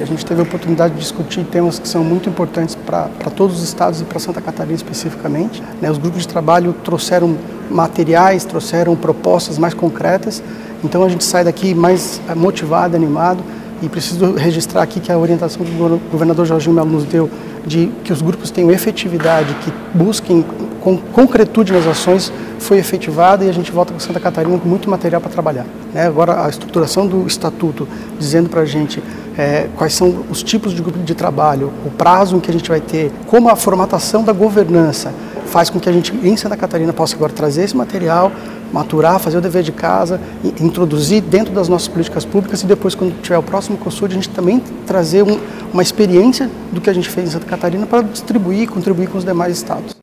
A gente teve a oportunidade de discutir temas que são muito importantes para todos os estados e para Santa Catarina especificamente. Os grupos de trabalho trouxeram materiais, trouxeram propostas mais concretas, então a gente sai daqui mais motivado, animado, e preciso registrar aqui que a orientação que o governador Jorginho Melo nos deu de que os grupos tenham efetividade, que busquem com concretude nas ações, foi efetivada e a gente volta com Santa Catarina com muito material para trabalhar. Agora, a estruturação do estatuto, dizendo para a gente quais são os tipos de grupo de trabalho, o prazo em que a gente vai ter, como a formatação da governança faz com que a gente, em Santa Catarina, possa agora trazer esse material, maturar, fazer o dever de casa, introduzir dentro das nossas políticas públicas e depois, quando tiver o próximo CONSUD, a gente também trazer uma experiência do que a gente fez em Santa Catarina para distribuir e contribuir com os demais estados.